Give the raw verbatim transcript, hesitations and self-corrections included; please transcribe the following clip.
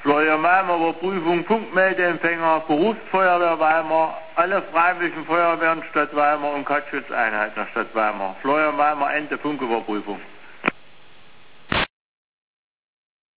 Florian Weimar, Überprüfung, Punktmeldeempfänger, Berufsfeuerwehr Weimar, alle freiwilligen Feuerwehren Stadt Weimar und Kattschutzeinheiten der Stadt Weimar. Florian Weimar, Ende Funküberprüfung.